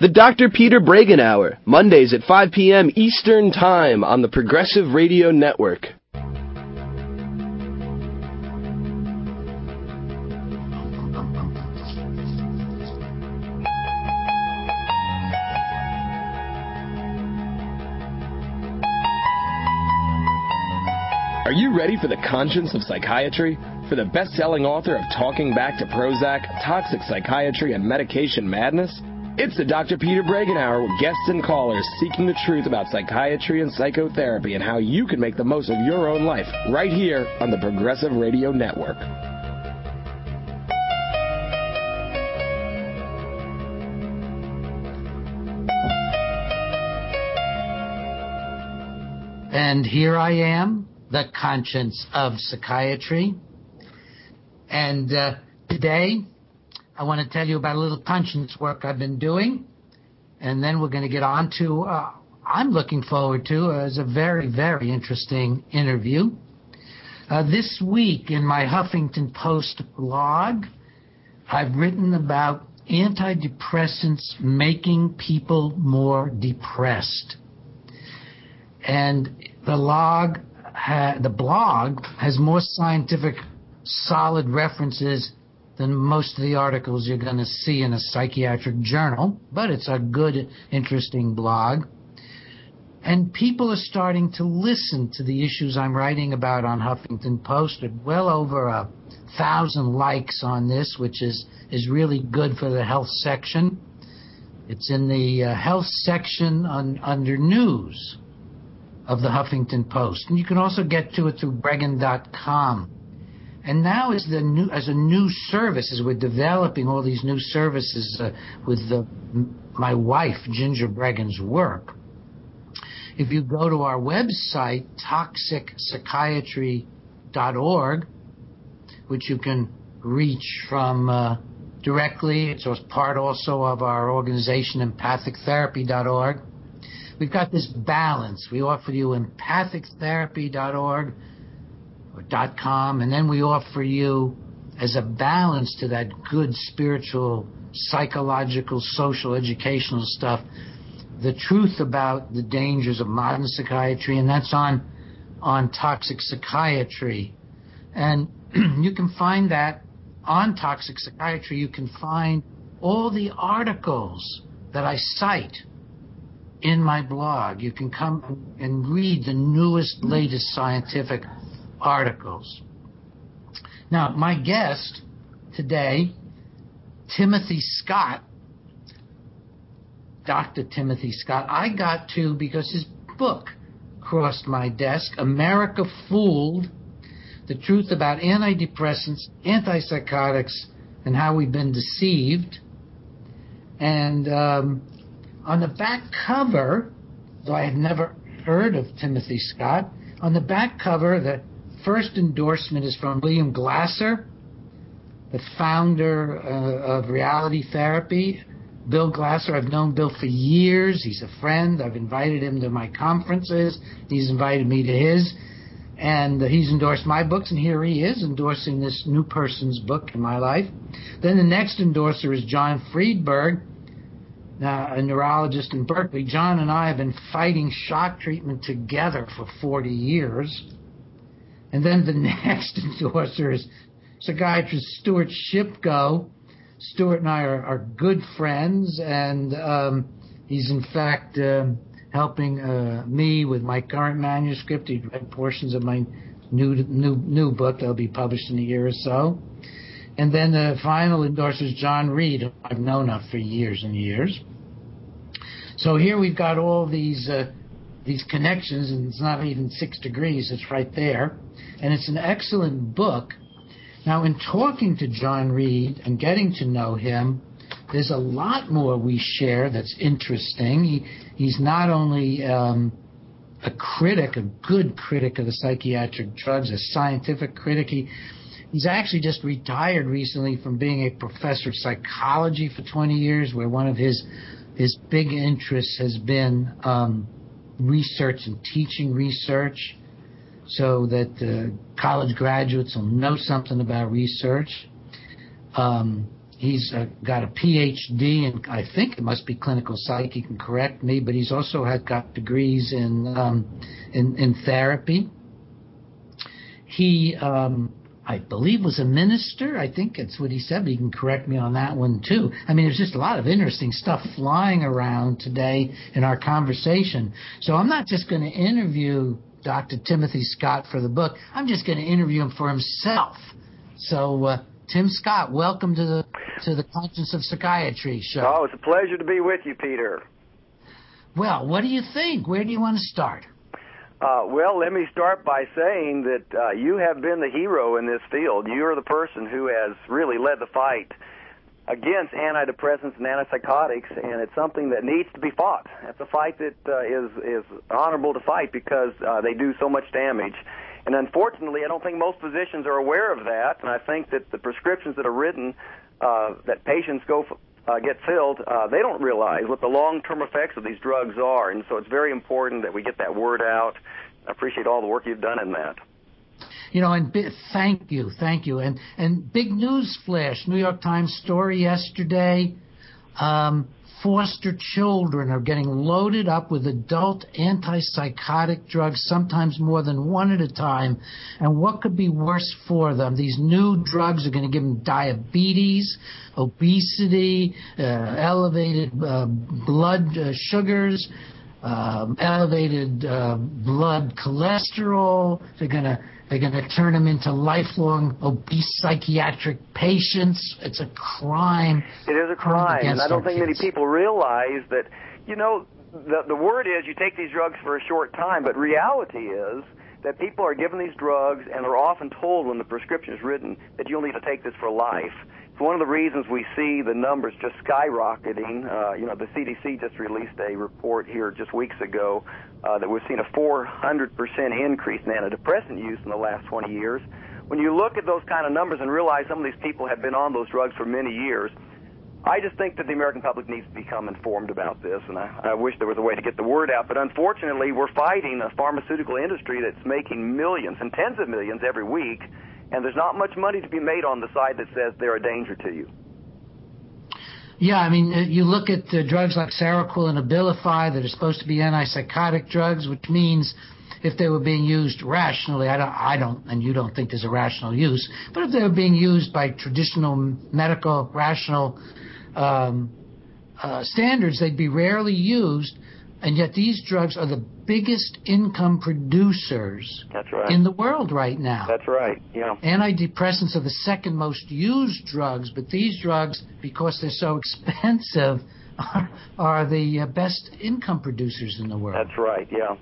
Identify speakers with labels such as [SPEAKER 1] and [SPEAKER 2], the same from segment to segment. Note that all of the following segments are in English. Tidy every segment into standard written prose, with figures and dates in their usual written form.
[SPEAKER 1] The Dr. Peter Bregan Hour, Mondays at 5 p.m. Eastern Time on the Progressive Radio Network. Are you ready for the conscience of psychiatry? For the best-selling author of Talking Back to Prozac, Toxic Psychiatry, and Medication Madness? It's the Dr. Peter Bregan Hour with guests and callers seeking the truth about psychiatry and psychotherapy and how you can make the most of your own life right here on the Progressive Radio Network.
[SPEAKER 2] And here I am, the conscience of psychiatry. And today, I want to tell you about a little conscience work I've been doing. And then we're going to get on to, I'm looking forward to, as a very, very interesting interview. This week in my Huffington Post blog, I've written about antidepressants making people more depressed. And the blog has more scientific, solid references than most of the articles you're going to see in a psychiatric journal, but it's a good, interesting blog. And people are starting to listen to the issues I'm writing about on Huffington Post. Well over 1,000 likes on this, which is really good for the health section. It's in the health section under news of the Huffington Post. And you can also get to it through Bregan.com. And now as a new service, as we're developing all these new services with my wife, Ginger Bregan's work, if you go to our website, toxicpsychiatry.org, which you can reach from directly, it's part also of our organization, empathictherapy.org, we've got this balance. We offer you empathictherapy.org or .com, and then we offer you, as a balance to that good spiritual, psychological, social, educational stuff, the truth about the dangers of modern psychiatry, and that's on Toxic Psychiatry. And you can find that on Toxic Psychiatry. You can find all the articles that I cite in my blog. You can come and read the newest, latest scientific articles. Now, my guest today, Timothy Scott, Dr. Timothy Scott, I got to because his book crossed my desk, America Fooled, The Truth About Antidepressants, Antipsychotics, and How We've Been Deceived. And on the back cover, though I had never heard of Timothy Scott, on the back cover, the first endorsement is from William Glasser, the founder of Reality Therapy. Bill Glasser, I've known Bill for years. He's a friend. I've invited him to my conferences. He's invited me to his. And he's endorsed my books, and here he is endorsing this new person's book in my life. Then the next endorser is John Friedberg, a neurologist in Berkeley. John and I have been fighting shock treatment together for 40 years. And then the next endorser is psychiatrist Stuart Shipko. Stuart and I are good friends, and he's in fact helping me with my current manuscript. He read portions of my new book that'll be published in a year or so. And then the final endorser is John Reed, who I've known of for years and years. So here we've got all these connections, and it's not even 6 degrees. It's right there. And it's an excellent book. Now, in talking to John Reed and getting to know him, there's a lot more we share that's interesting. He's not only a critic, a good critic of the psychiatric drugs, a scientific critic. He's actually just retired recently from being a professor of psychology for 20 years, where one of his big interests has been research and teaching research, so that college graduates will know something about research. He's got a PhD in, I think it must be clinical psych. He can correct me, but he's also got degrees in therapy. He, I believe, was a minister. I think that's what he said, but he can correct me on that one too. I mean, there's just a lot of interesting stuff flying around today in our conversation. So I'm not just going to interview Dr. Timothy Scott for the book. I'm just going to interview him for himself. So, Tim Scott, welcome to the Conscience of Psychiatry show.
[SPEAKER 3] Oh, it's a pleasure to be with you, Peter.
[SPEAKER 2] Well, what do you think? Where do you want to start?
[SPEAKER 3] Well, let me start by saying that you have been the hero in this field. You are the person who has really led the fight against antidepressants and antipsychotics, and it's something that needs to be fought. It's a fight that is honorable to fight because they do so much damage. And unfortunately, I don't think most physicians are aware of that, and I think that the prescriptions that are written that patients get filled, they don't realize what the long-term effects of these drugs are, and so it's very important that we get that word out. I appreciate all the work you've done in that.
[SPEAKER 2] You know, and thank you. And big news flash, New York Times story yesterday, foster children are getting loaded up with adult antipsychotic drugs, sometimes more than one at a time. And what could be worse for them? These new drugs are going to give them diabetes, obesity, elevated blood sugars, elevated blood cholesterol. They're going to turn them into lifelong obese psychiatric patients. It's a crime.
[SPEAKER 3] It is a crime, and I don't think many people realize that, you know, the word is you take these drugs for a short time, but reality is that people are given these drugs and are often told when the prescription is written that you'll need to take this for life. It's one of the reasons we see the numbers just skyrocketing. You know, the CDC just released a report here just weeks ago that we've seen a 400% increase in antidepressant use in the last 20 years. When you look at those kind of numbers and realize some of these people have been on those drugs for many years, I just think that the American public needs to become informed about this, and I wish there was a way to get the word out. But unfortunately, we're fighting a pharmaceutical industry that's making millions and tens of millions every week, and there's not much money to be made on the side that says they're a danger to you.
[SPEAKER 2] Yeah, I mean, you look at drugs like Seroquel and Abilify that are supposed to be antipsychotic drugs, which means if they were being used rationally, I don't, and you don't think there's a rational use, but if they were being used by traditional medical rational standards, they'd be rarely used, and yet these drugs are the biggest income producers in the world right now.
[SPEAKER 3] That's right, yeah.
[SPEAKER 2] Antidepressants are the second most used drugs, but these drugs, because they're so expensive, are the best income producers in the world.
[SPEAKER 3] That's right, yeah.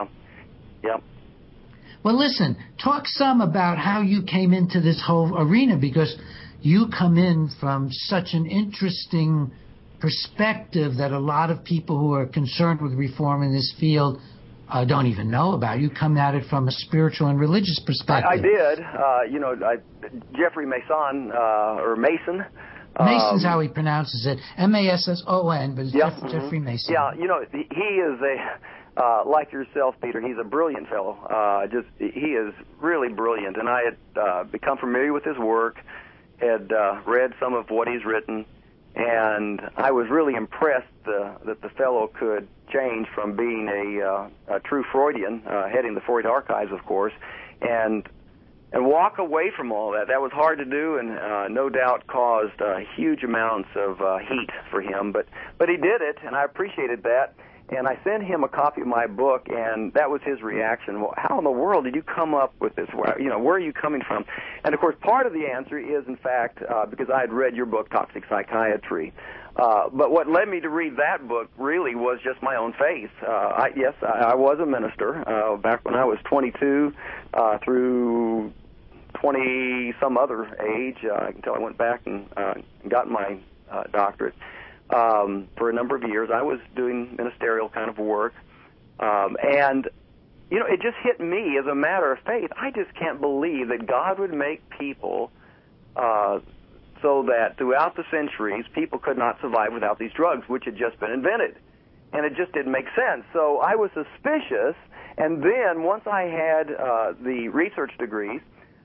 [SPEAKER 2] Well, listen, talk some about how you came into this whole arena, because you come in from such an interesting perspective that a lot of people who are concerned with reform in this field don't even know about. You come at it from a spiritual and religious perspective.
[SPEAKER 3] I did. Jeffrey Mason, or Mason.
[SPEAKER 2] Mason's how he pronounces it. M-A-S-S-O-N, but it's Jeffrey Mason.
[SPEAKER 3] Yeah, you know, he is like yourself, Peter, he's a brilliant fellow. He is really brilliant, and I had become familiar with his work, had read some of what he's written, and I was really impressed that the fellow could change from being a true Freudian, heading the Freud archives, of course, and walk away from all that. That was hard to do, and no doubt caused huge amounts of heat for him. But he did it, and I appreciated that. And I sent him a copy of my book, and that was his reaction. Well, how in the world did you come up with this? Where are you coming from? And, of course, part of the answer is, in fact, because I had read your book, Toxic Psychiatry. But what led me to read that book really was just my own faith. I was a minister back when I was 22 through 20-some other age until I went back and got my doctorate. For a number of years, I was doing ministerial kind of work, and it just hit me as a matter of faith. I just can't believe that God would make people so that throughout the centuries, people could not survive without these drugs, which had just been invented, and it just didn't make sense. So I was suspicious, and then once I had the research degrees,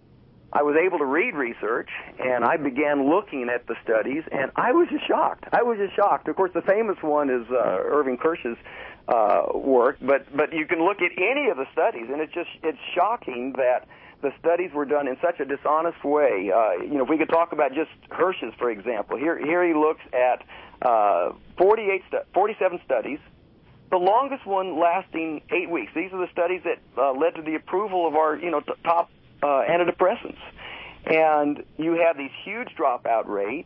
[SPEAKER 3] I was able to read research, and I began looking at the studies, and I was just shocked. Of course, the famous one is Irving Kirsch's work, but you can look at any of the studies, and it's shocking that the studies were done in such a dishonest way. If we could talk about just Hirsch's, for example. Here he looks at 47 studies, the longest one lasting 8 weeks. These are the studies that led to the approval of our top antidepressants. And you have these huge dropout rates.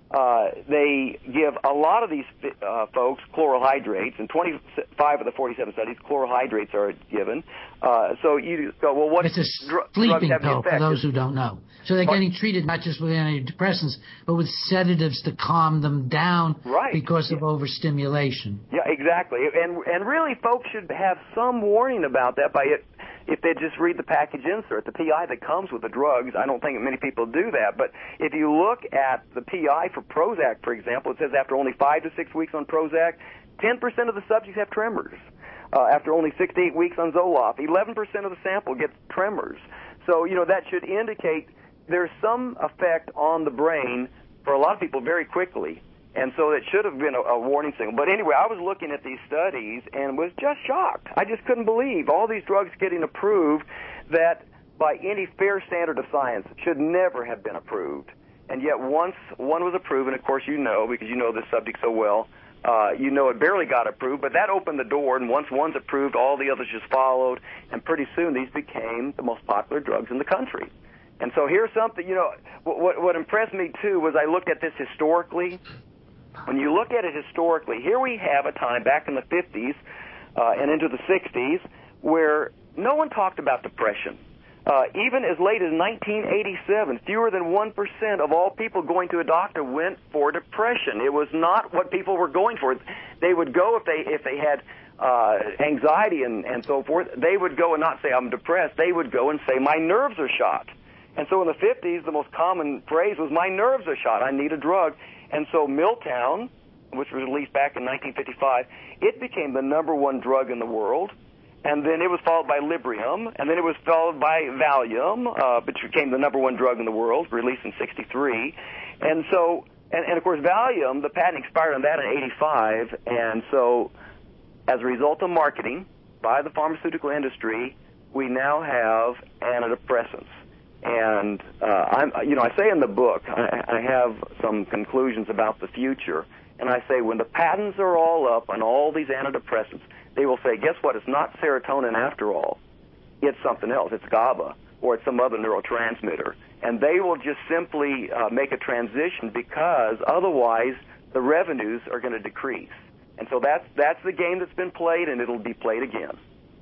[SPEAKER 3] They give a lot of these folks chloral hydrates. In 25 of the 47 studies, chloral hydrates are given. So you go, well, what
[SPEAKER 2] it's a sleeping pill for those who don't know. So they're getting treated not just with antidepressants, but with sedatives to calm them down because of overstimulation.
[SPEAKER 3] Yeah, exactly. And really, folks should have some warning about that by it. If they just read the package insert, the PI that comes with the drugs. I don't think many people do that. But if you look at the PI for Prozac, for example, it says after only 5 to 6 weeks on Prozac, 10% of the subjects have tremors. After only 6 to 8 weeks on Zoloft, 11% of the sample gets tremors. So, that should indicate there's some effect on the brain for a lot of people very quickly. And so it should have been a warning signal. But anyway, I was looking at these studies and was just shocked. I just couldn't believe all these drugs getting approved that by any fair standard of science should never have been approved. And yet once one was approved, and of course because you know this subject so well, it barely got approved, but that opened the door, and once one's approved, all the others just followed, and pretty soon these became the most popular drugs in the country. And so here's something, what impressed me too was I looked at this historically. When you look at it historically, here we have a time back in the 50s and into the 60s where no one talked about depression. Even as late as 1987, fewer than 1% of all people going to a doctor went for depression. It was not what people were going for. They would go if they had anxiety and so forth. They would go and not say, I'm depressed. They would go and say, my nerves are shot. And so in the 50s, the most common phrase was, my nerves are shot. I need a drug. And so Miltown, which was released back in 1955, it became the number one drug in the world. And then it was followed by Librium, and then it was followed by Valium, which became the number one drug in the world, released in 1963. And so, and of course, Valium, the patent expired on that in 1985. And so, as a result of marketing by the pharmaceutical industry, we now have antidepressants. And I say in the book, I have some conclusions about the future, and I say when the patents are all up on all these antidepressants, they will say, guess what? It's not serotonin after all. It's something else. It's GABA, or it's some other neurotransmitter. And they will just simply make a transition because otherwise the revenues are going to decrease. And so that's the game that's been played, and it'll be played again.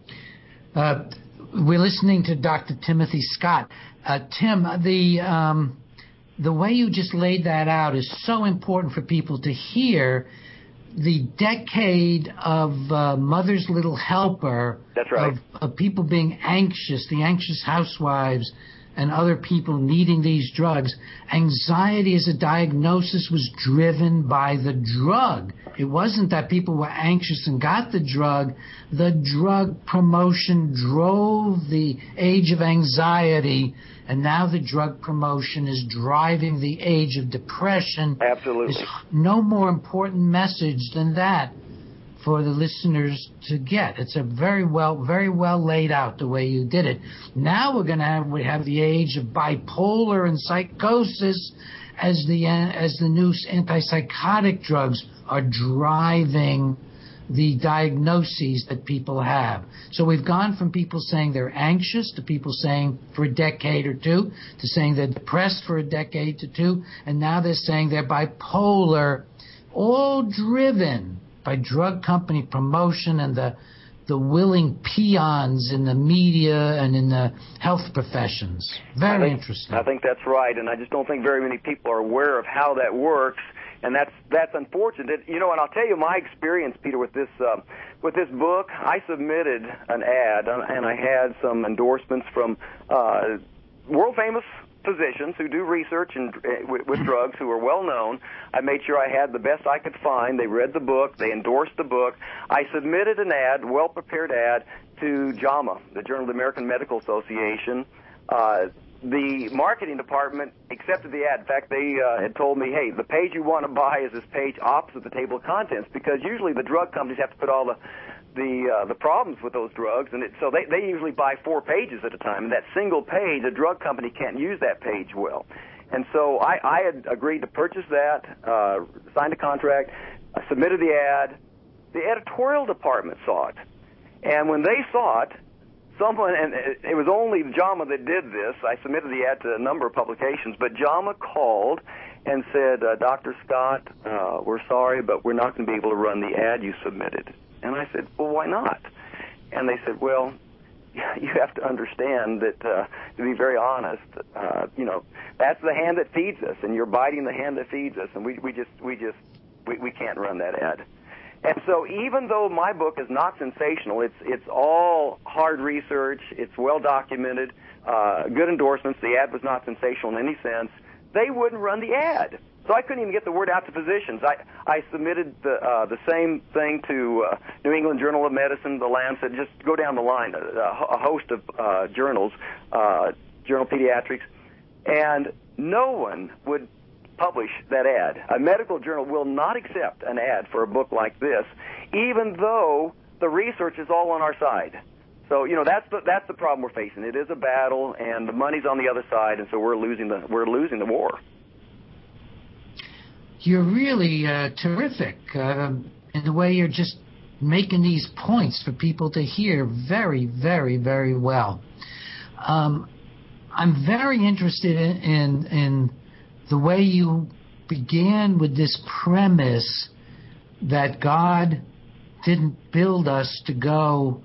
[SPEAKER 2] We're listening to Dr. Timothy Scott. Tim, the way you just laid that out is so important for people to hear. The decade of Mother's Little Helper,
[SPEAKER 3] that's right,
[SPEAKER 2] of people being anxious, the anxious housewives and other people needing these drugs. Anxiety as a diagnosis was driven by the drug. It wasn't that people were anxious and got the drug. The drug promotion drove the age of anxiety, and now the drug promotion is driving the age of depression.
[SPEAKER 3] Absolutely.
[SPEAKER 2] There's no more important message than that for the listeners to get. It's a very well laid out the way you did it. Now we have the age of bipolar and psychosis as the new antipsychotic drugs are driving the diagnoses that people have. So we've gone from people saying they're anxious to people saying for a decade or two to saying they're depressed for a decade to two, and now they're saying they're bipolar, all driven by drug company promotion and the willing peons in the media and in the health professions. Very interesting.
[SPEAKER 3] I think that's right, and I just don't think very many people are aware of how that works. And that's unfortunate. And I'll tell you my experience, Peter, with this book. I submitted an ad, and I had some endorsements from world famous physicians who do research with drugs, who are well known. I made sure I had the best I could find. They read the book. They endorsed the book. I submitted an ad, well prepared ad, to JAMA, the Journal of the American Medical Association. the marketing department accepted the ad. In fact, they had told me, hey, the page you want to buy is this page opposite the table of contents, because usually the drug companies have to put all the problems with those drugs, and so they usually buy 4 pages at a time. And that single page, a drug company can't use that page well. And so I had agreed to purchase that, signed a contract, I submitted the ad. The editorial department saw it. And when they saw it, someone, and it was only JAMA that did this. I submitted the ad to a number of publications, but JAMA called and said, Dr. Scott, we're sorry, but we're not going to be able to run the ad you submitted. And I said, well, why not? And they said, well, you have to understand that, to be very honest, that's the hand that feeds us, and you're biting the hand that feeds us, and we can't run that ad. And so even though my book is not sensational, it's all hard research, it's well documented, good endorsements, the ad was not sensational in any sense, they wouldn't run the ad. So I couldn't even get the word out to physicians. I submitted the same thing to New England Journal of Medicine, The Lancet, just go down the line, a host of journals, Journal of Pediatrics, and no one would publish that ad. A medical journal will not accept an ad for a book like this, even though the research is all on our side. So that's the problem we're facing. It is a battle, and the money's on the other side, and so we're losing the war.
[SPEAKER 2] You're really terrific in the way you're just making these points for people to hear very, very, very well. I'm very interested in the way you began with this premise that God didn't build us to go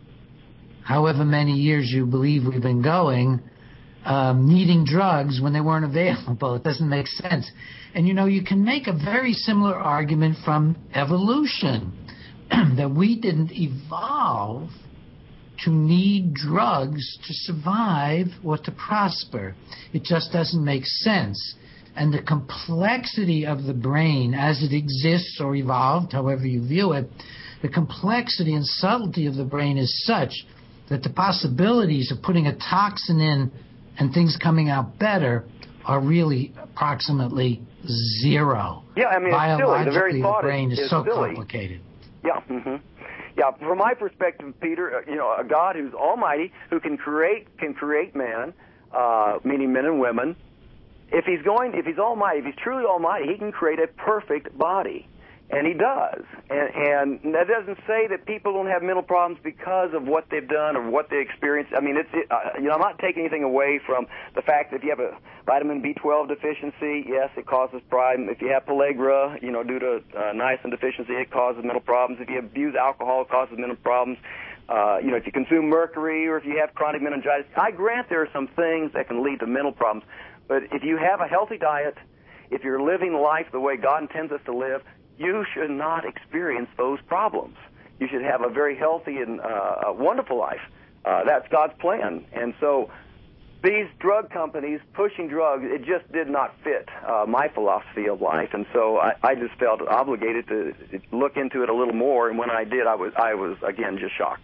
[SPEAKER 2] however many years you believe we've been going, needing drugs when they weren't available. It doesn't make sense. And you can make a very similar argument from evolution, that we didn't evolve to need drugs to survive or to prosper. It just doesn't make sense. And the complexity of the brain as it exists or evolved, however you view it, the complexity and subtlety of the brain is such that the possibilities of putting a toxin in and things coming out better are really approximately zero.
[SPEAKER 3] Yeah, I mean,
[SPEAKER 2] biologically,
[SPEAKER 3] it's silly. The very thought
[SPEAKER 2] the brain is so
[SPEAKER 3] silly.
[SPEAKER 2] Complicated.
[SPEAKER 3] Yeah, yeah. From my perspective, Peter, a God who's almighty, who can create man, meaning men and women. If he's almighty, if he's truly almighty, he can create a perfect body. And he does. And that doesn't say that people don't have mental problems because of what they've done or what they experienced. I mean, I'm not taking anything away from the fact that if you have a vitamin B12 deficiency, yes, it causes problem. If you have pellagra, due to niacin deficiency, it causes mental problems. If you abuse alcohol, it causes mental problems. If you consume mercury or if you have chronic meningitis, I grant there are some things that can lead to mental problems. But if you have a healthy diet, if you're living life the way God intends us to live, you should not experience those problems. You should have a very healthy and wonderful life. That's God's plan. And so these drug companies pushing drugs, it just did not fit my philosophy of life. And so I just felt obligated to look into it a little more. And when I did, I was again, just shocked.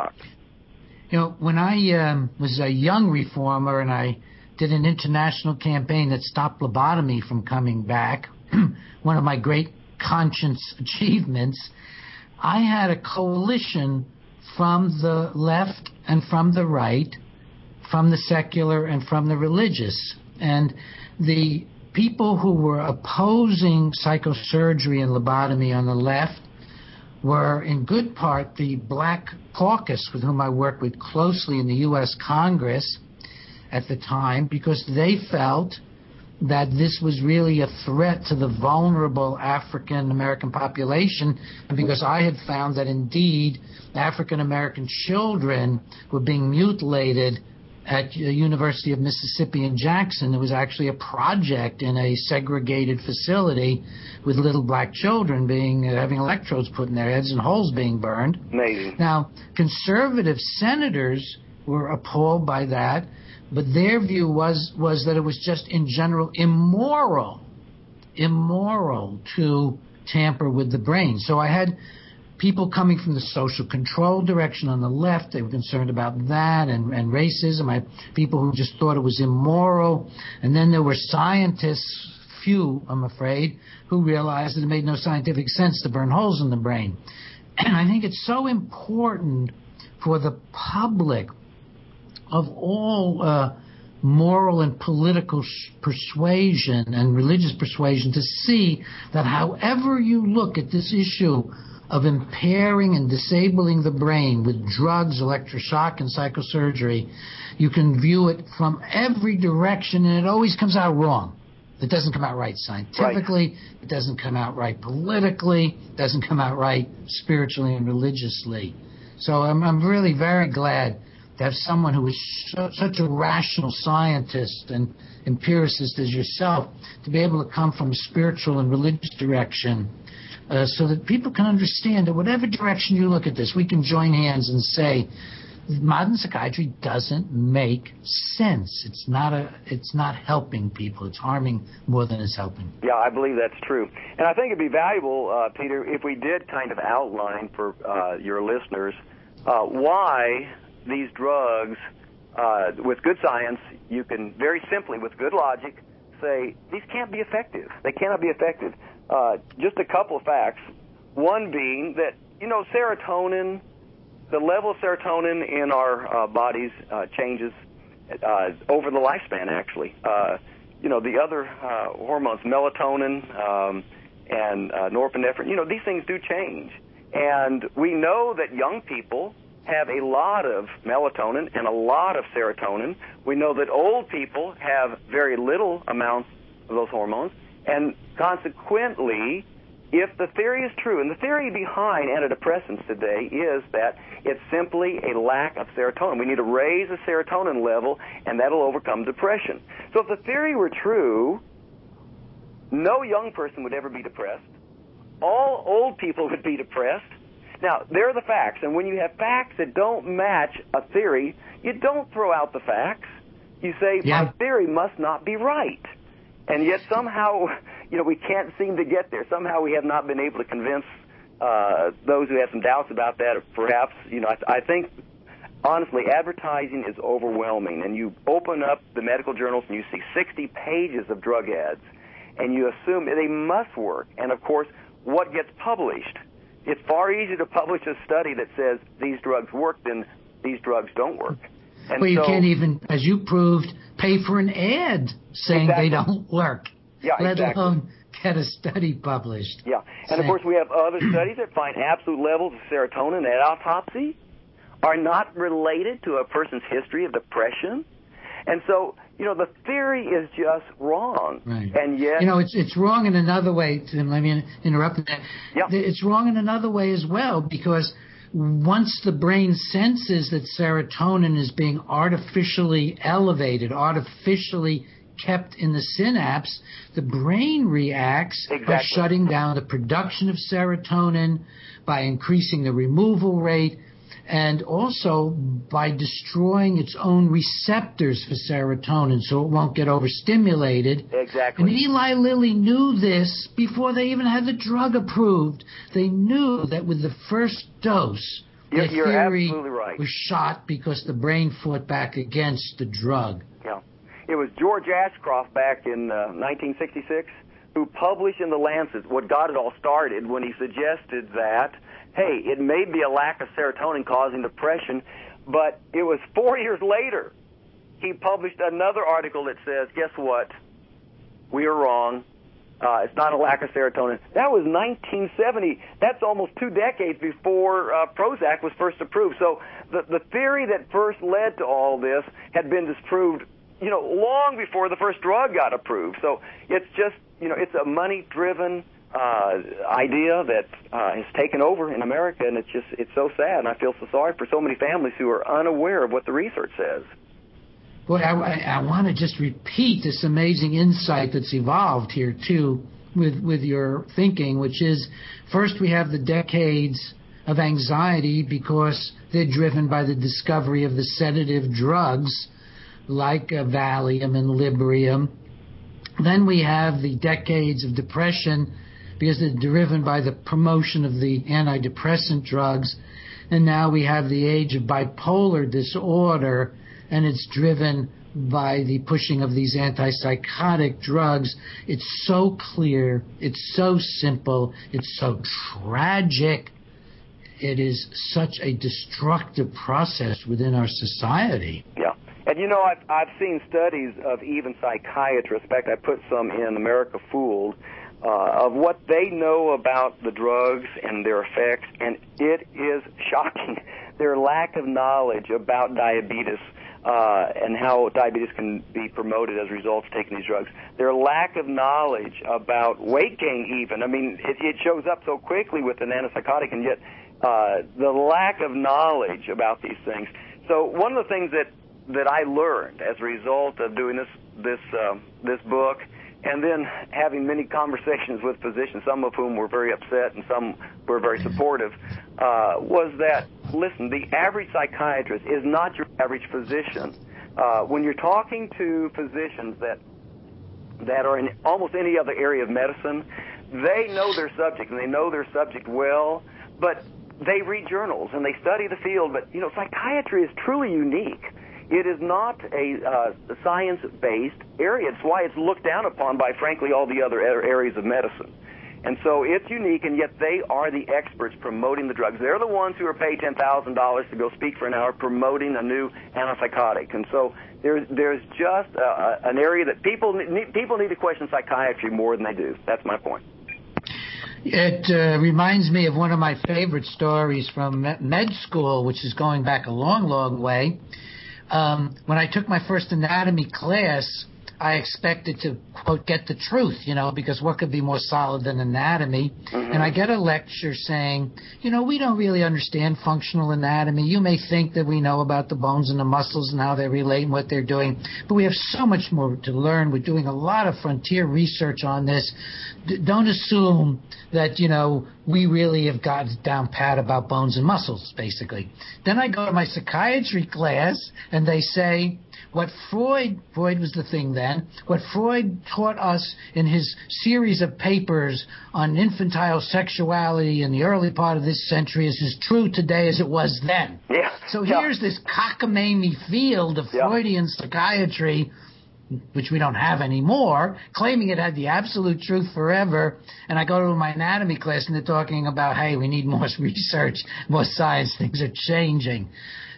[SPEAKER 2] When I was a young reformer and I did an international campaign that stopped lobotomy from coming back, one of my great conscience achievements, I had a coalition from the left and from the right, from the secular and from the religious. And the people who were opposing psychosurgery and lobotomy on the left were in good part the Black Caucus, with whom I worked with closely in the U.S. Congress at the time, because they felt that this was really a threat to the vulnerable African American population, and because I had found that indeed African American children were being mutilated at the University of Mississippi in Jackson. There was actually a project in a segregated facility with little black children having electrodes put in their heads and holes being burned.
[SPEAKER 3] Amazing.
[SPEAKER 2] Now, conservative senators were appalled by that, but their view was that it was just in general immoral to tamper with the brain. So I had people coming from the social control direction on the left, they were concerned about that and racism. I had people who just thought it was immoral. And then there were scientists, few, I'm afraid, who realized that it made no scientific sense to burn holes in the brain. And I think it's so important for the public of all moral and political persuasion and religious persuasion to see that however you look at this issue of impairing and disabling the brain with drugs, electroshock, and psychosurgery, you can view it from every direction, and it always comes out wrong. It doesn't come out right scientifically. Right. It doesn't come out right politically. It doesn't come out right spiritually and religiously. So I'm really very glad to have someone who is such a rational scientist and empiricist as yourself to be able to come from a spiritual and religious direction so that people can understand that whatever direction you look at this, we can join hands and say modern psychiatry doesn't make sense. It's not helping people. It's harming more than it's helping.
[SPEAKER 3] Yeah, I believe that's true. And I think it'd be valuable, Peter, if we did kind of outline for your listeners why these drugs, with good science, you can very simply, with good logic, say these can't be effective. They cannot be effective. Just a couple of facts. One being that, serotonin, the level of serotonin in our bodies changes over the lifespan, actually. The other hormones, melatonin and norepinephrine, these things do change. And we know that young people have a lot of melatonin and a lot of serotonin. We know that old people have very little amounts of those hormones. And consequently, if the theory is true, and the theory behind antidepressants today is that it's simply a lack of serotonin. We need to raise the serotonin level, and that'll overcome depression. So if the theory were true, no young person would ever be depressed. All old people would be depressed. Now, there are the facts, and when you have facts that don't match a theory, you don't throw out the facts. You say, my theory must not be right. And yet somehow, we can't seem to get there. Somehow we have not been able to convince those who have some doubts about that. Perhaps, I think, honestly, advertising is overwhelming. And you open up the medical journals and you see 60 pages of drug ads, and you assume they must work. And, of course, what gets published? It's far easier to publish a study that says these drugs work than these drugs don't work. And
[SPEAKER 2] well, you can't even, as you proved, pay for an ad saying they don't work, let alone get a study published.
[SPEAKER 3] Yeah, and of course we have other studies that find absolute levels of serotonin at autopsy are not related to a person's history of depression. And so, the theory is just wrong.
[SPEAKER 2] Right.
[SPEAKER 3] And yet...
[SPEAKER 2] it's wrong in another way, Tim. Let me interrupt.
[SPEAKER 3] Yeah.
[SPEAKER 2] It's wrong in another way as well, because once the brain senses that serotonin is being artificially elevated, artificially kept in the synapse, the brain reacts by shutting down the production of serotonin, by increasing the removal rate, and also by destroying its own receptors for serotonin so it won't get overstimulated.
[SPEAKER 3] Exactly.
[SPEAKER 2] And Eli Lilly knew this before they even had the drug approved. They knew that with the first dose, the theory was shot because the brain fought back against the drug.
[SPEAKER 3] Yeah. It was George Ashcroft back in 1966 who published in The Lancet what got it all started when he suggested that, hey, it may be a lack of serotonin causing depression, but it was 4 years later he published another article that says, guess what? We are wrong. It's not a lack of serotonin. That was 1970. That's almost 2 decades before Prozac was first approved. So the theory that first led to all this had been disproved, long before the first drug got approved. So it's just, it's a money-driven idea that has taken over in America, and it's so sad, and I feel so sorry for so many families who are unaware of what the research says.
[SPEAKER 2] Boy, I want to just repeat this amazing insight that's evolved here, too, with your thinking, which is, first we have the decades of anxiety because they're driven by the discovery of the sedative drugs like Valium and Librium. Then we have the decades of depression because they're driven by the promotion of the antidepressant drugs. And now we have the age of bipolar disorder, and it's driven by the pushing of these antipsychotic drugs. It's so clear, it's so simple, it's so tragic. It is such a destructive process within our society.
[SPEAKER 3] Yeah. And, you know, I've seen studies of even psychiatrists. In fact, I put some in America Fooled, of what they know about the drugs and their effects, and it is shocking. Their lack of knowledge about diabetes and how diabetes can be promoted as a result of taking these drugs. Their lack of knowledge about weight gain even. I mean, it shows up so quickly with an antipsychotic, and yet the lack of knowledge about these things. So one of the things that I learned as a result of doing this book, and then having many conversations with physicians, some of whom were very upset and some were very supportive, was that, listen, the average psychiatrist is not your average physician. When you're talking to physicians that are in almost any other area of medicine, they know their subject, and they know their subject well, but they read journals and they study the field. But, you know, psychiatry is truly unique. It is not a science-based area. It's why it's looked down upon by, frankly, all the other areas of medicine. And so it's unique, and yet they are the experts promoting the drugs. They're the ones who are paid $10,000 to go speak for an hour promoting a new antipsychotic. And so there's just an area that people need to question psychiatry more than they do. That's my point.
[SPEAKER 2] It reminds me of one of my favorite stories from med school, which is going back a long, long way. When I took my first anatomy class, I expected to, quote, get the truth, you know, because what could be more solid than anatomy? Mm-hmm. And I get a lecture saying, you know, we don't really understand functional anatomy. You may think that we know about the bones and the muscles and how they relate and what they're doing, but we have so much more to learn. We're doing a lot of frontier research on this. Don't assume that, you know, we really have got it down pat about bones and muscles, basically. Then I go to my psychiatry class, and they say, what Freud was the thing then, what Freud taught us in his series of papers on infantile sexuality in the early part of this century is as true today as it was then.
[SPEAKER 3] Yeah.
[SPEAKER 2] So here's this cockamamie field of Freudian psychiatry, which we don't have anymore, claiming it had the absolute truth forever. And I go to my anatomy class, and they're talking about, hey, we need more research, more science, things are changing.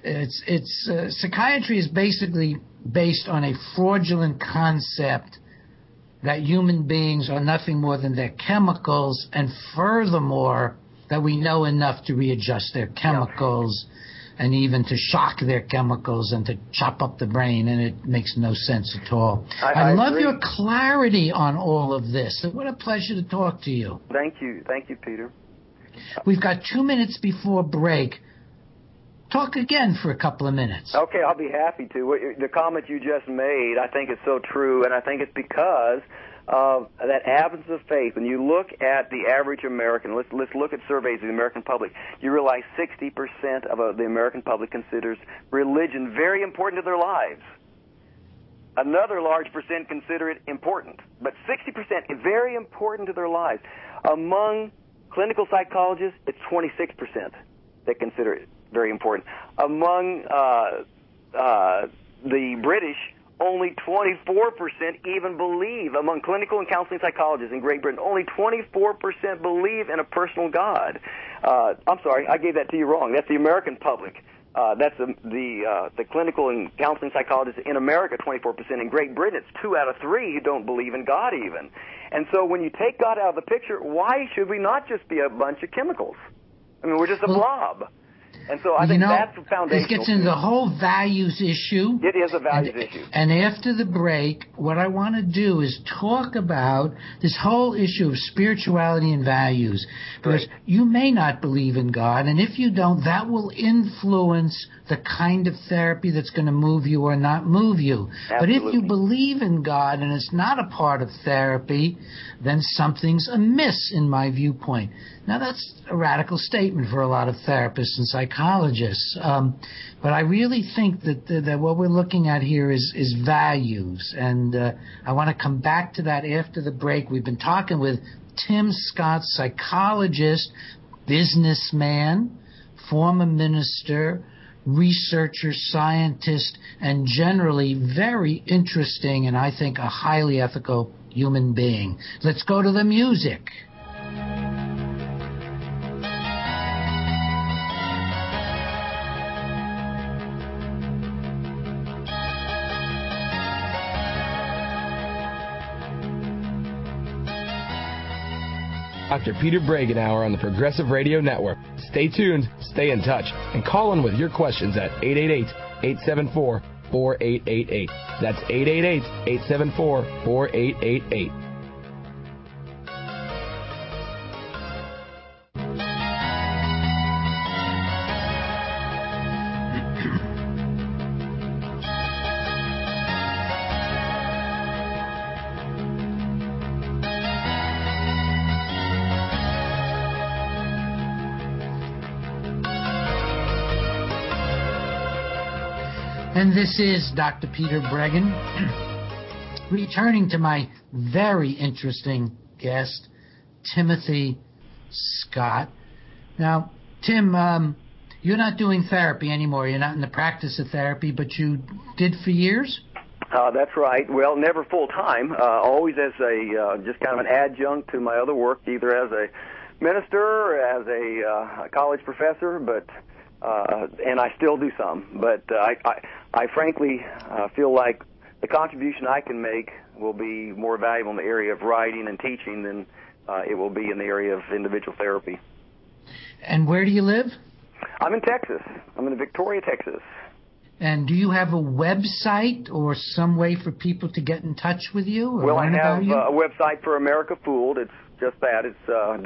[SPEAKER 2] Psychiatry is basically based on a fraudulent concept that human beings are nothing more than their chemicals, and furthermore, that we know enough to readjust their chemicals and even to shock their chemicals and to chop up the brain, and it makes no sense at all. I love your clarity on all of this. What a pleasure to talk to you.
[SPEAKER 3] Thank you, Peter.
[SPEAKER 2] We've got 2 minutes before break. Talk again for a couple of minutes.
[SPEAKER 3] Okay, I'll be happy to. The comment you just made, I think it's so true, and I think it's because of that absence of faith. When you look at the average American, let's look at surveys of the American public, you realize 60% of the American public considers religion very important to their lives. Another large percent consider it important, but 60% is very important to their lives. Among clinical psychologists, it's 26% that consider it very important. Among the British, only 24% even believe. Among clinical and counseling psychologists in Great Britain, only 24% believe in a personal God. I'm sorry, I gave that to you wrong. That's the American public. That's the clinical and counseling psychologists in America, 24%. In Great Britain, it's 2 out of 3 who don't believe in God even. And so when you take God out of the picture, why should we not just be a bunch of chemicals? I mean, we're just a blob. And so I think that's the foundational.
[SPEAKER 2] This gets into the whole values issue.
[SPEAKER 3] It is a values issue.
[SPEAKER 2] And after the break, what I want to do is talk about this whole issue of spirituality and values. Because you may not believe in God, and if you don't, that will influence the kind of therapy that's going to move you or not move you.
[SPEAKER 3] Absolutely.
[SPEAKER 2] But if you believe in God and it's not a part of therapy, then something's amiss in my viewpoint. Now, that's a radical statement for a lot of therapists and psychologists, but I really think that what we're looking at here is values, and I want to come back to that after the break. We've been talking with Tim Scott, psychologist, businessman, former minister, researcher, scientist, and generally very interesting and I think a highly ethical human being. Let's go to the music.
[SPEAKER 1] Dr. Peter Bregenauer on the Progressive Radio Network. Stay tuned, stay in touch, and call in with your questions at 888-874-4888. That's 888-874-4888.
[SPEAKER 2] And this is Dr. Peter Breggin, returning to my very interesting guest, Timothy Scott. Now, Tim, you're not doing therapy anymore. You're not in the practice of therapy, but you did for years?
[SPEAKER 3] That's right. Well, never full time. Always as a just kind of an adjunct to my other work, either as a minister or as a college professor. But and I still do some. But I frankly feel like the contribution I can make will be more valuable in the area of writing and teaching than it will be in the area of individual therapy.
[SPEAKER 2] And where do you live?
[SPEAKER 3] I'm in Texas. I'm in Victoria, Texas.
[SPEAKER 2] And do you have a website or some way for people to get in touch with you or learn about you?
[SPEAKER 3] Well, I have a website for America Fooled. It's just that. It's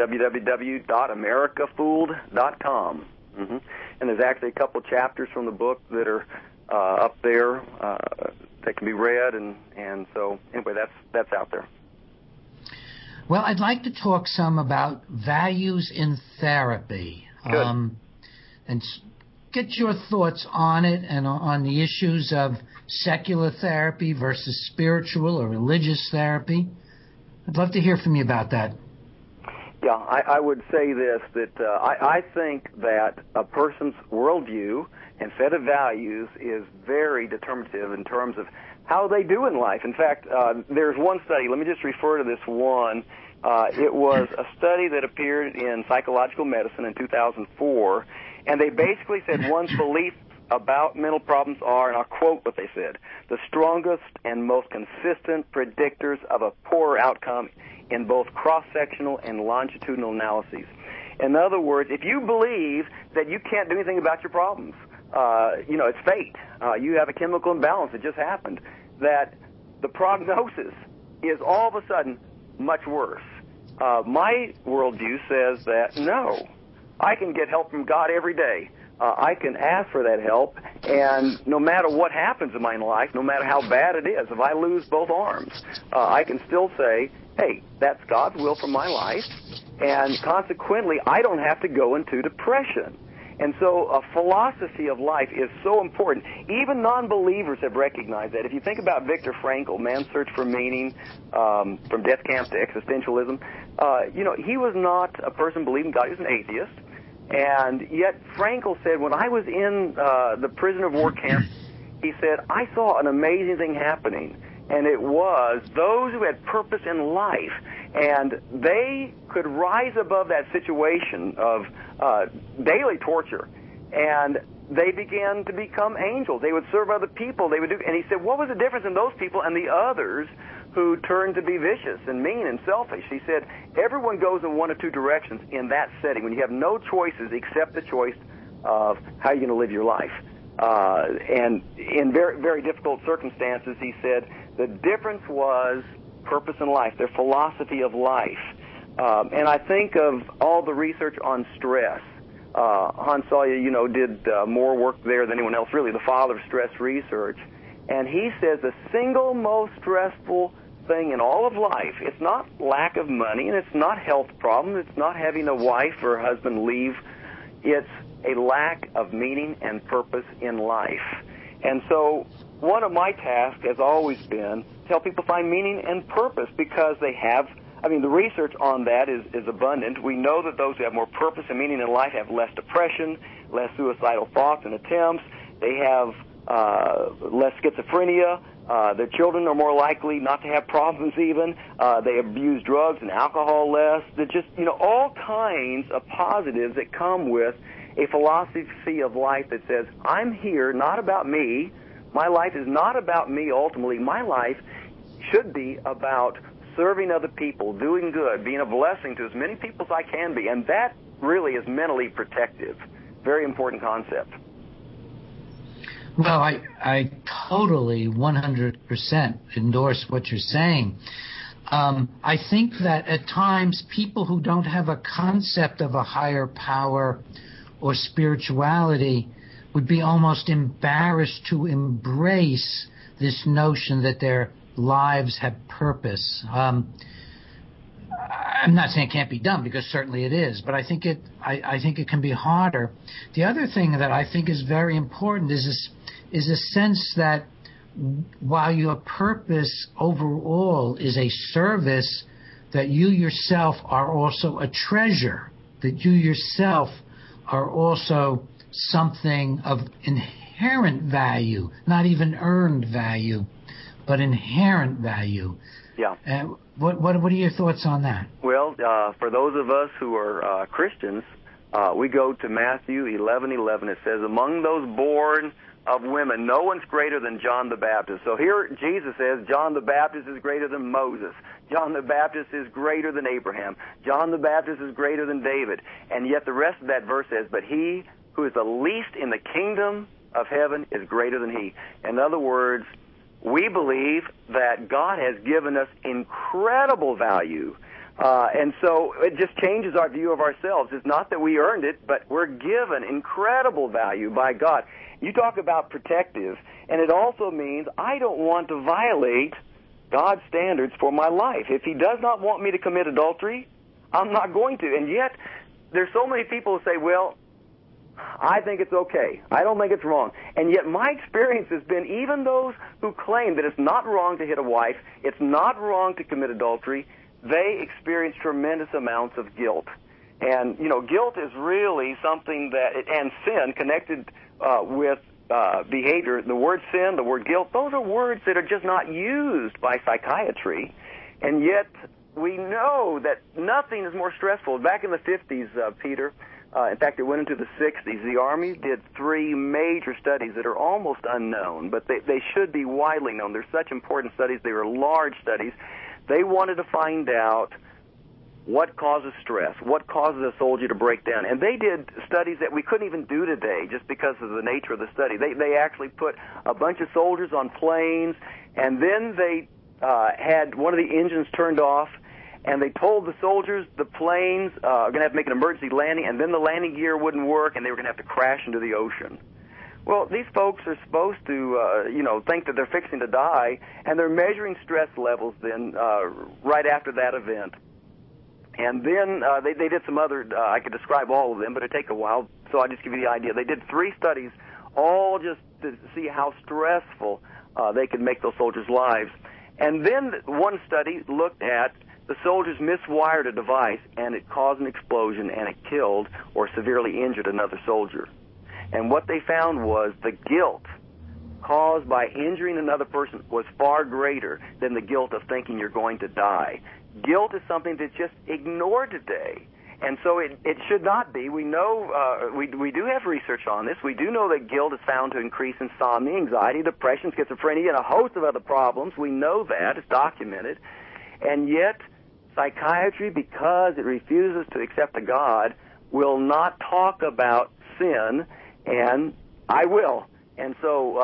[SPEAKER 3] www.americafooled.com. Mm-hmm. And there's actually a couple chapters from the book that are up there that can be read, and so anyway, that's out there.
[SPEAKER 2] Well, I'd like to talk some about values in therapy, and get your thoughts on it and on the issues of secular therapy versus spiritual or religious therapy. I'd love to hear from you about that.
[SPEAKER 3] Yeah, I would say this, that I think that a person's worldview and set of values is very determinative in terms of how they do in life. In fact, there's one study, let me just refer to this one. It was a study that appeared in Psychological Medicine in 2004, and they basically said one's beliefs about mental problems are, and I'll quote what they said, the strongest and most consistent predictors of a poorer outcome in both cross-sectional and longitudinal analyses. In other words, if you believe that you can't do anything about your problems, it's fate, you have a chemical imbalance that just happened, that the prognosis is all of a sudden much worse. My worldview says that, no, I can get help from God every day. I can ask for that help, and no matter what happens in my life, no matter how bad it is, if I lose both arms, I can still say, hey, that's God's will for my life, and consequently, I don't have to go into depression. And so a philosophy of life is so important. Even non-believers have recognized that. If you think about Viktor Frankl, Man's Search for Meaning, from death camp to existentialism, he was not a person believing God. He was an atheist. And yet Frankl said, when I was in the prisoner of war camp, he said, I saw an amazing thing happening. And it was those who had purpose in life, and they could rise above that situation of daily torture, and they began to become angels. They would serve other people. They would do, and he said, what was the difference in those people and the others who turned to be vicious and mean and selfish? He said, everyone goes in one of two directions in that setting when you have no choices except the choice of how you're going to live your life. And in very, very difficult circumstances, he said, the difference was purpose in life, their philosophy of life. And I think of all the research on stress. Hans Selye, did more work there than anyone else, really, the father of stress research. And he says the single most stressful thing in all of life, it's not lack of money, and it's not health problems, it's not having a wife or husband leave, it's a lack of meaning and purpose in life. And so one of my tasks has always been to help people find meaning and purpose because they have I mean, the research on that is abundant. We know that those who have more purpose and meaning in life have less depression, less suicidal thoughts and attempts. They have less schizophrenia. Their children are more likely not to have problems even. They abuse drugs and alcohol less. They're just, all kinds of positives that come with a philosophy of life that says, I'm here not about me. My life is not about me ultimately. My life should be about serving other people, doing good, being a blessing to as many people as I can be. And that really is mentally protective. Very important concept.
[SPEAKER 2] Well, I totally 100% endorse what you're saying. I think that at times people who don't have a concept of a higher power or spirituality would be almost embarrassed to embrace this notion that their lives have purpose. I'm not saying it can't be done, because certainly it is, but I think it can be harder. The other thing that I think is very important is a sense that while your purpose overall is a service, that you yourself are also a treasure, that you yourself are also something of inherent value, not even earned value, but inherent value.
[SPEAKER 3] Yeah.
[SPEAKER 2] What are your thoughts on that?
[SPEAKER 3] Well, for those of us who are Christians, we go to Matthew 11:11. It says, among those born of women, no one's greater than John the Baptist. So here Jesus says John the Baptist is greater than Moses. John the Baptist is greater than Abraham. John the Baptist is greater than David. And yet the rest of that verse says, but he who is the least in the kingdom of heaven is greater than he. In other words, we believe that God has given us incredible value. And so it just changes our view of ourselves. It's not that we earned it, but we're given incredible value by God. You talk about protective, and it also means I don't want to violate God's standards for my life. If he does not want me to commit adultery, I'm not going to. And yet, there's so many people who say, well, I think it's okay. I don't think it's wrong. And yet my experience has been even those who claim that it's not wrong to hit a wife, it's not wrong to commit adultery, they experience tremendous amounts of guilt. And, guilt is really something and sin connected with behavior. The word sin, the word guilt, those are words that are just not used by psychiatry. And yet we know that nothing is more stressful. Back in the 50s, Peter, in fact, it went into the 60s. The Army did 3 major studies that are almost unknown, but they should be widely known. They're such important studies. They were large studies. They wanted to find out what causes stress, what causes a soldier to break down. And they did studies that we couldn't even do today just because of the nature of the study. They actually put a bunch of soldiers on planes, and then they had one of the engines turned off, and they told the soldiers the planes are going to have to make an emergency landing, and then the landing gear wouldn't work, and they were going to have to crash into the ocean. Well, these folks are supposed to, think that they're fixing to die, and they're measuring stress levels then right after that event. And then they did some other, I could describe all of them, but it'd take a while, so I'll just give you the idea. They did 3 studies, all just to see how stressful they could make those soldiers' lives. And then one study looked at the soldiers miswired a device, and it caused an explosion, and it killed or severely injured another soldier. And what they found was the guilt caused by injuring another person was far greater than the guilt of thinking you're going to die. Guilt is something that's just ignored today. And so it should not be. We know, we do have research on this. We do know that guilt is found to increase insomnia, anxiety, depression, schizophrenia, and a host of other problems. We know that. It's documented. And yet, psychiatry, because it refuses to accept a God, will not talk about sin, and I will. And so,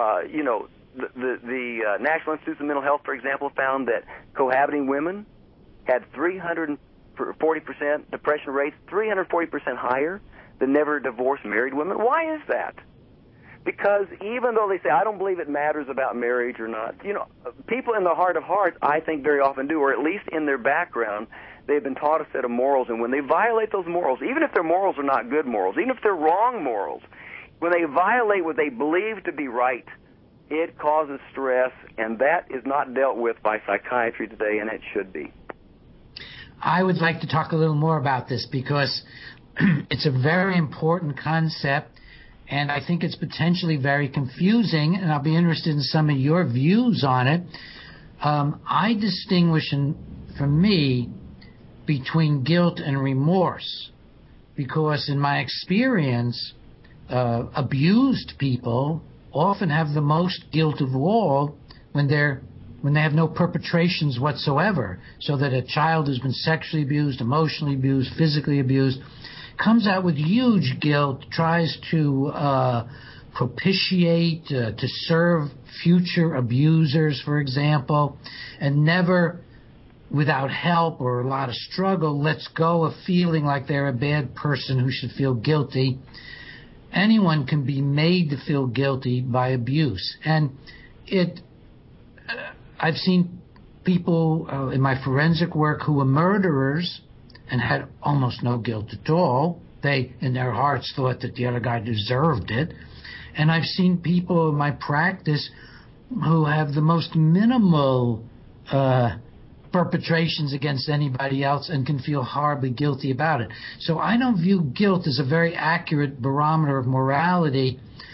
[SPEAKER 3] the National Institute of Mental Health, for example, found that cohabiting women had 340% depression rates, 340% higher than never divorced married women. Why is that? Because even though they say, I don't believe it matters about marriage or not, people in the heart of hearts, I think very often do, or at least in their background, they've been taught a set of morals, and when they violate those morals, even if their morals are not good morals, even if they're wrong morals, when they violate what they believe to be right, it causes stress, and that is not dealt with by psychiatry today, and it should be.
[SPEAKER 2] I would like to talk a little more about this because it's a very important concept, and I think it's potentially very confusing, and I'll be interested in some of your views on it. I distinguish, for me, between guilt and remorse, because in my experience, abused people often have the most guilt of all when they have no perpetrations whatsoever. So that a child who's been sexually abused, emotionally abused, physically abused, comes out with huge guilt, tries to propitiate, to serve future abusers, for example, and never, without help or a lot of struggle, lets go of feeling like they're a bad person who should feel guilty. Anyone can be made to feel guilty by abuse. And I've seen people in my forensic work who were murderers and had almost no guilt at all. They, in their hearts, thought that the other guy deserved it. And I've seen people in my practice who have the most minimal perpetrations against anybody else and can feel horribly guilty about it. So I don't view guilt as a very accurate barometer of morality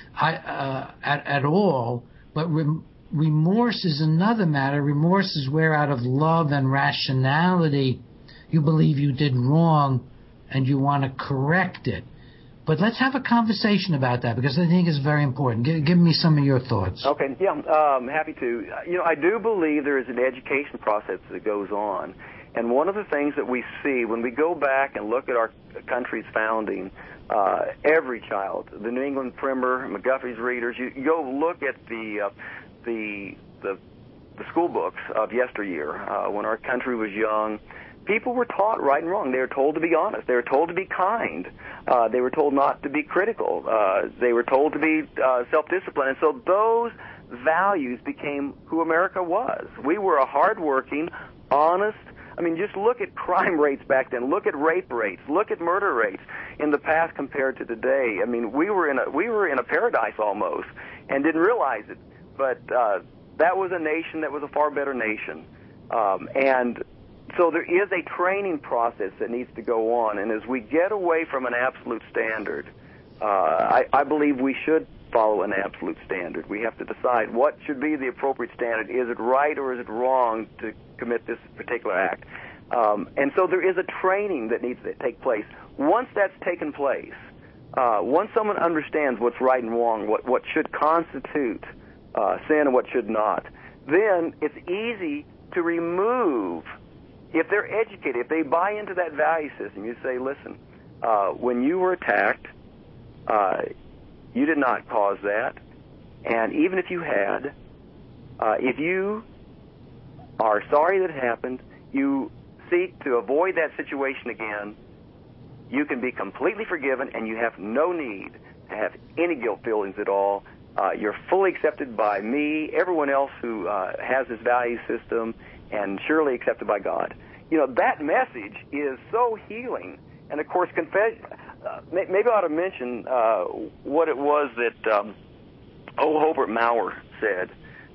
[SPEAKER 2] at all, but remorse is another matter. Remorse is where out of love and rationality you believe you did wrong and you want to correct it. But let's have a conversation about that because I think it's very important. Give me some of your thoughts.
[SPEAKER 3] Okay, yeah, happy to. I do believe there is an education process that goes on. And one of the things that we see when we go back and look at our country's founding, every child, the New England Primer, McGuffey's Readers, you go look at the school books of yesteryear, when our country was young. People were taught right and wrong. They were told to be honest. They were told to be kind. They were told not to be critical. They were told to be self-disciplined. And so those values became who America was. We were a hardworking, honest. I mean, just look at crime rates back then. Look at rape rates. Look at murder rates in the past compared to today. I mean, we were in a paradise almost and didn't realize it. But that was a nation that was a far better nation. And so there is a training process that needs to go on, and as we get away from an absolute standard, I believe we should follow an absolute standard. We have to decide what should be the appropriate standard. Is it right or is it wrong to commit this particular act? And so there is a training that needs to take place. Once that's taken place, once someone understands what's right and wrong, what should constitute sin and what should not, then it's easy to remove. If they're educated, if they buy into that value system, you say, listen, when you were attacked, you did not cause that. And even if you had, if you are sorry that it happened, you seek to avoid that situation again, you can be completely forgiven and you have no need to have any guilt feelings at all. You're fully accepted by me, everyone else who has this value system, and surely accepted by God. That message is so healing. And, of course, confession. Maybe I ought to mention what it was that O. Hobart Maurer said.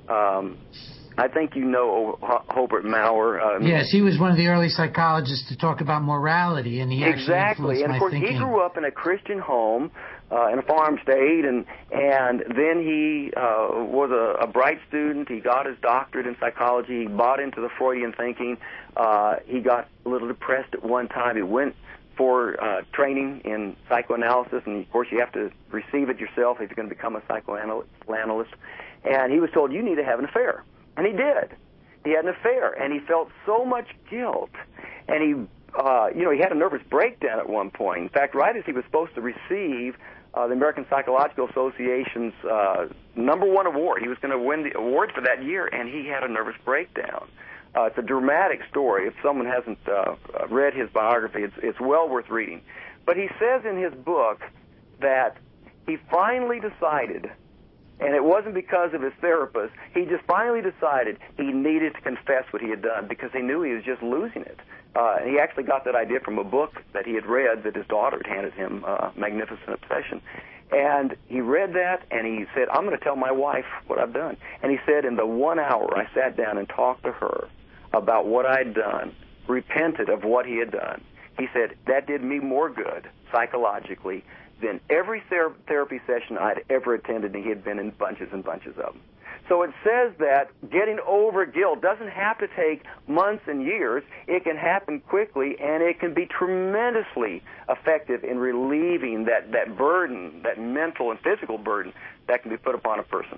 [SPEAKER 3] I think you know Hobart Maurer.
[SPEAKER 2] Yes, he was one of the early psychologists to talk about morality, and he actually influenced
[SPEAKER 3] and of course
[SPEAKER 2] my thinking.
[SPEAKER 3] He grew up in a Christian home in a farm state, and then he was a bright student. He got his doctorate in psychology. He bought into the Freudian thinking. He got a little depressed at one time. He went for training in psychoanalysis, and of course you have to receive it yourself if you're going to become a psychoanalyst. And he was told, you need to have an affair. And he did. He had an affair, and he felt so much guilt. And he had a nervous breakdown at one point. In fact, right as he was supposed to receive the American Psychological Association's #1 award, he was going to win the award for that year, and he had a nervous breakdown. It's a dramatic story. If someone hasn't read his biography, it's well worth reading. But he says in his book that he finally decided, and it wasn't because of his therapist, he just finally decided he needed to confess what he had done because he knew he was just losing it. And he actually got that idea from a book that he had read that his daughter had handed him, Magnificent Obsession. And he read that, and he said, I'm going to tell my wife what I've done. And he said, in the 1 hour I sat down and talked to her about what I'd done, repented of what he had done, he said, that did me more good psychologically than every therapy session I'd ever attended, and he had been in bunches and bunches of them. So it says that getting over guilt doesn't have to take months and years. It can happen quickly, and it can be tremendously effective in relieving that burden, that mental and physical burden that can be put upon a person.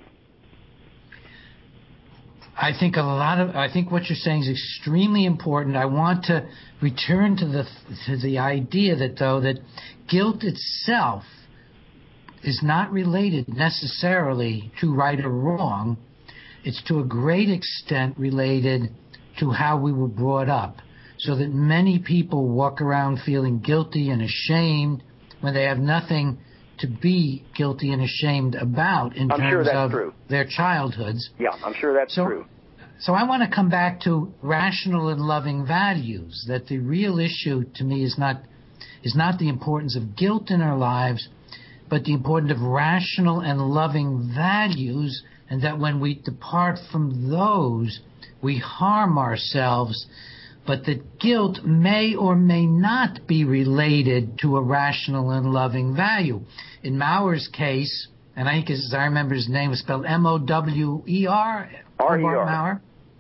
[SPEAKER 2] I think what you're saying is extremely important. I want to return to the idea that guilt itself is not related necessarily to right or wrong. It's to a great extent related to how we were brought up, so that many people walk around feeling guilty and ashamed when they have nothing to be guilty and ashamed about in terms of their childhoods.
[SPEAKER 3] Yeah, I'm sure that's true.
[SPEAKER 2] So I want to come back to rational and loving values, that the real issue to me is not the importance of guilt in our lives, but the importance of rational and loving values, and that when we depart from those, we harm ourselves, but that guilt may or may not be related to a rational and loving value. In Mauer's case, and I think, as I remember, his name was spelled M-O-W-E-R?
[SPEAKER 3] R-E-R.
[SPEAKER 2] Mauer.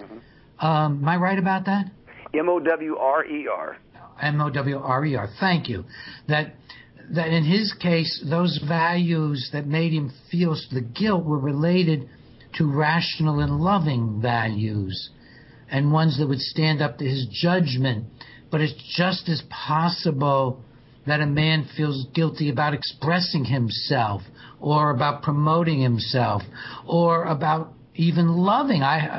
[SPEAKER 2] Am I right about that?
[SPEAKER 3] M-O-W-R-E-R.
[SPEAKER 2] M-O-W-R-E-R. Thank you. That in his case, those values that made him feel the guilt were related to rational and loving values, and ones that would stand up to his judgment. But it's just as possible that a man feels guilty about expressing himself, or about promoting himself, or about even loving.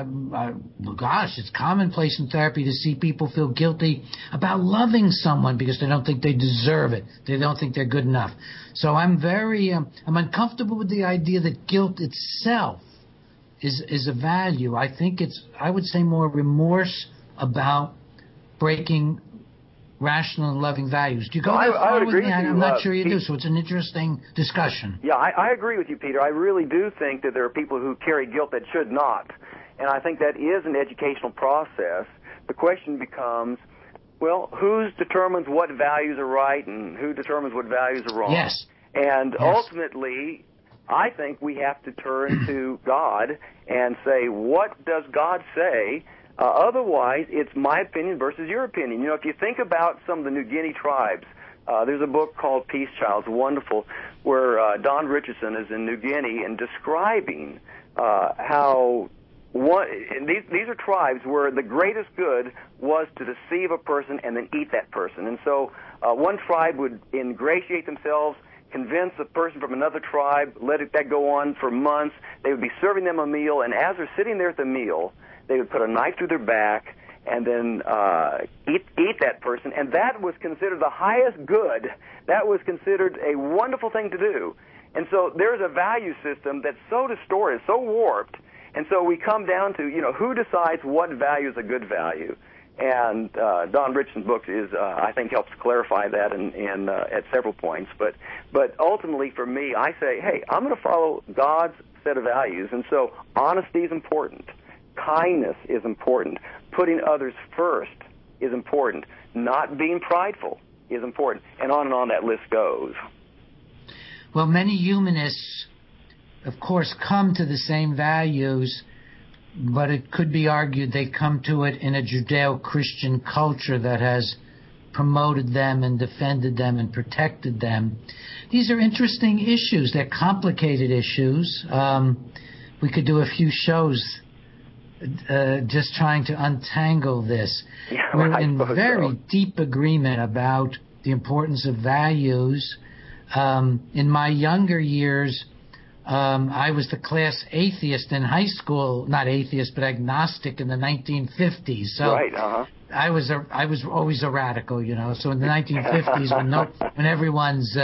[SPEAKER 2] Gosh, it's commonplace in therapy to see people feel guilty about loving someone because they don't think they deserve it. They don't think they're good enough. So I'm uncomfortable with the idea that guilt itself is a value. I think I would say more remorse about breaking rational and loving values. Do you go that far with me? I'm not sure you do, so it's an interesting discussion.
[SPEAKER 3] Yeah, I agree with you, Peter. I really do think that there are people who carry guilt that should not, and I think that is an educational process. The question becomes, well, who determines what values are right and who determines what values are wrong?
[SPEAKER 2] Yes.
[SPEAKER 3] And ultimately, I think we have to turn to God and say, what does God say? Otherwise, it's my opinion versus your opinion. You know, if you think about some of the New Guinea tribes, there's a book called Peace Child. It's wonderful, where Don Richardson is in New Guinea and describing how these are tribes where the greatest good was to deceive a person and then eat that person. And so one tribe would ingratiate themselves, convince a person from another tribe, let that go on for months. They would be serving them a meal, and as they're sitting there at the meal, they would put a knife through their back and then eat that person. And that was considered the highest good. That was considered a wonderful thing to do. And so there's a value system that's so distorted, so warped. And so we come down to, who decides what value is a good value. And Don Richardson's book I think, helps clarify that and at several points. But ultimately, for me, I say, hey, I'm going to follow God's set of values. And so honesty is important. Kindness is important. Putting others first is important. Not being prideful is important. And on that list goes.
[SPEAKER 2] Well, many humanists, of course, come to the same values, but it could be argued they come to it in a Judeo-Christian culture that has promoted them and defended them and protected them. These are interesting issues. They're complicated issues. We could do a few shows just trying to untangle this.
[SPEAKER 3] Yeah,
[SPEAKER 2] we're in very deep agreement about the importance of values. In my younger years, I was the class atheist in high school, not atheist, but agnostic in the 1950s. So
[SPEAKER 3] right,
[SPEAKER 2] I was always a radical, So in the 1950s, when everyone's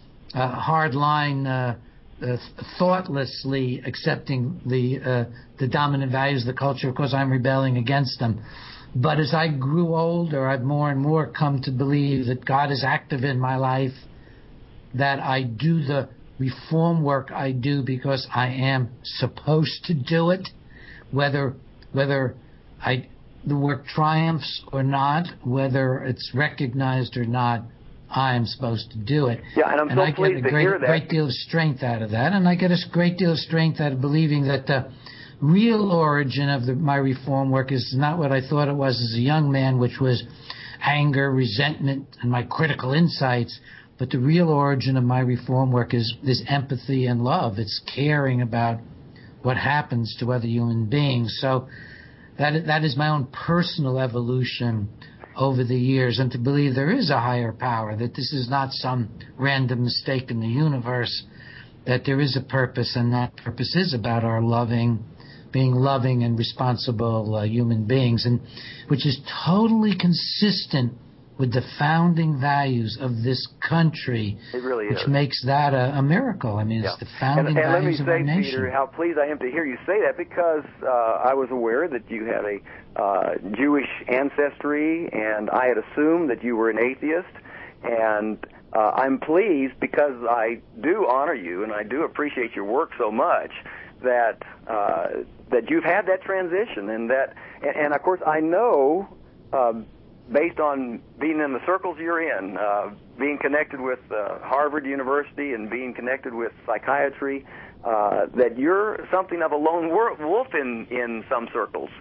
[SPEAKER 2] hardline, thoughtlessly accepting the dominant values of the culture, of course, I'm rebelling against them. But as I grew older, I've more and more come to believe that God is active in my life, that I do the reform work I do because I am supposed to do it, whether I the work triumphs or not, whether it's recognized or not, I'm supposed to do it.
[SPEAKER 3] Yeah, and I'm so pleased to hear that.
[SPEAKER 2] I get a great deal of strength out of that, and I get a great deal of strength out of believing that the real origin of my reform work is not what I thought it was as a young man, which was anger, resentment, and my critical insights, but the real origin of my reform work is empathy and love. It's caring about what happens to other human beings. So that is my own personal evolution over the years, and to believe there is a higher power, that this is not some random mistake in the universe, that there is a purpose, and that purpose is about our being loving and responsible human beings, and which is totally consistent with the founding values of this country.
[SPEAKER 3] It really is.
[SPEAKER 2] Which makes that a miracle. I mean, it's the founding values of our nation.
[SPEAKER 3] And let me say, Peter, how pleased I am to hear you say that, because I was aware that you had a Jewish ancestry, and I had assumed that you were an atheist. And I'm pleased, because I do honor you and I do appreciate your work so much, that you've had that transition, and of course I know, based on being in the circles you're in, being connected with Harvard University and being connected with psychiatry, that you're something of a lone wolf in some circles.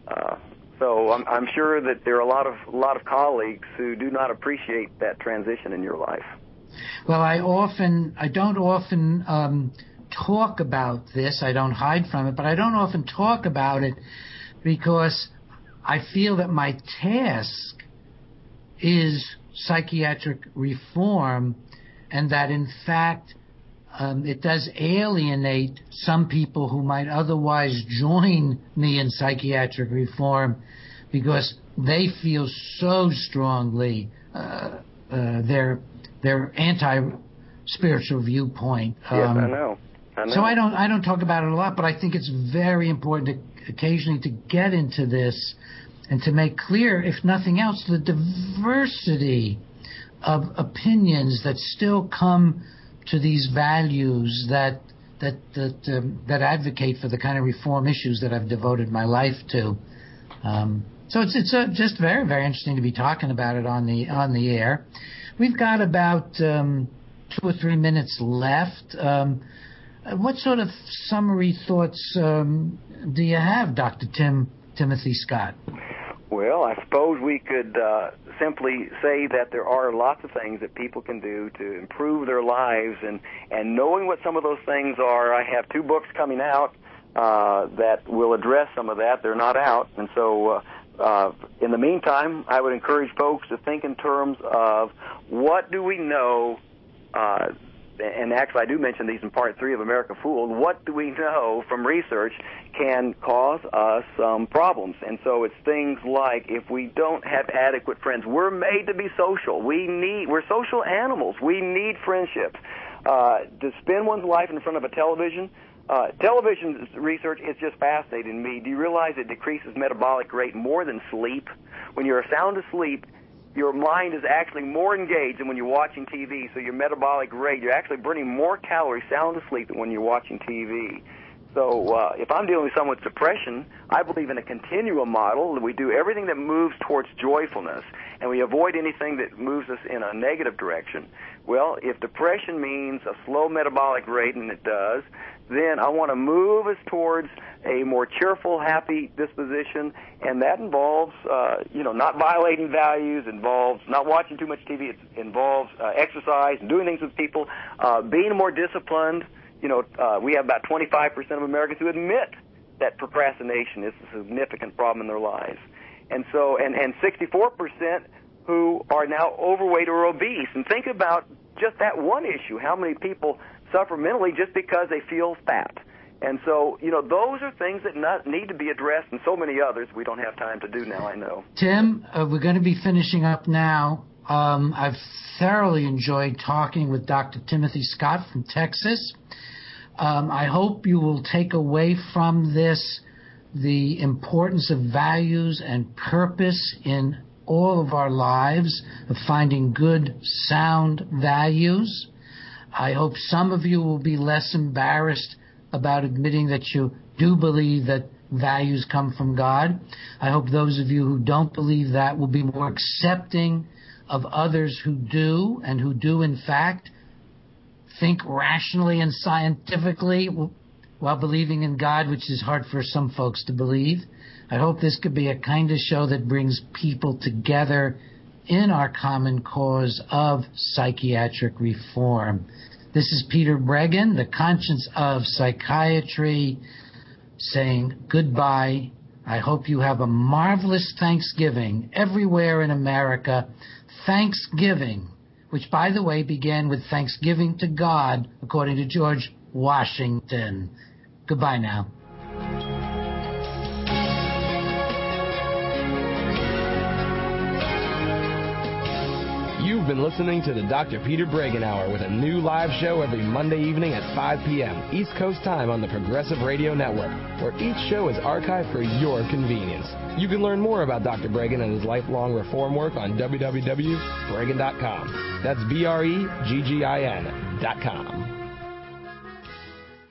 [SPEAKER 3] So I'm sure that there are a lot of colleagues who do not appreciate that transition in your life.
[SPEAKER 2] Well, I don't often talk about this. I don't hide from it, but I don't often talk about it because I feel that my task is psychiatric reform, and that in fact it does alienate some people who might otherwise join me in psychiatric reform, because they feel so strongly their anti-spiritual viewpoint.
[SPEAKER 3] Yes, I know.
[SPEAKER 2] So I don't talk about it a lot, but I think it's very important occasionally to get into this and to make clear, if nothing else, the diversity of opinions that still come to these values that advocate for the kind of reform issues that I've devoted my life to. So it's just very, very interesting to be talking about it on the air. We've got about 2 or 3 minutes left. What sort of summary thoughts do you have, Dr. Timothy Scott?
[SPEAKER 3] Well, I suppose we could simply say that there are lots of things that people can do to improve their lives, and knowing what some of those things are, I have 2 books coming out that will address some of that. They're not out, and so in the meantime, I would encourage folks to think in terms of what do we know, and actually I do mention these in Part 3 of America Fooled, what do we know from research can cause us some problems. And so it's things like, if we don't have adequate friends, we're made to be social. We're social animals. We need friendships. To spend one's life in front of a television, television research is just fascinating to me. Do you realize it decreases metabolic rate more than sleep? When you're sound asleep, your mind is actually more engaged than when you're watching TV, so your metabolic rate, you're actually burning more calories sound asleep than when you're watching TV. So if I'm dealing with someone with depression, I believe in a continuum model. We do everything that moves towards joyfulness, and we avoid anything that moves us in a negative direction. Well, if depression means a slow metabolic rate, and it does, then I want to move us towards a more cheerful, happy disposition, and that involves, not violating values, involves not watching too much TV, it involves exercise and doing things with people, being more disciplined. We have about 25% of Americans who admit that procrastination is a significant problem in their lives. And so, and 64% who are now overweight or obese. And think about just that one issue, how many people suffer mentally just because they feel fat. And so, those are things that need to be addressed, and so many others we don't have time to do now, I know.
[SPEAKER 2] Tim, we're going to be finishing up now. I've thoroughly enjoyed talking with Dr. Timothy Scott from Texas. I hope you will take away from this the importance of values and purpose in all of our lives, of finding good, sound values. I hope some of you will be less embarrassed about admitting that you do believe that values come from God. I hope those of you who don't believe that will be more accepting of others who do, and who do, in fact, think rationally and scientifically while believing in God, which is hard for some folks to believe. I hope this could be a kind of show that brings people together in our common cause of psychiatric reform. This is Peter Breggin, the conscience of psychiatry, saying goodbye. I hope you have a marvelous Thanksgiving everywhere in America. Thanksgiving, which, by the way, began with thanksgiving to God, according to George Washington. Goodbye now.
[SPEAKER 1] You've been listening to the Dr. Peter Breggin Hour with a new live show every Monday evening at 5 p.m. East Coast time on the Progressive Radio Network, where each show is archived for your convenience. You can learn more about Dr. Breggin and his lifelong reform work on www.breggin.com. That's BREGGIN.com.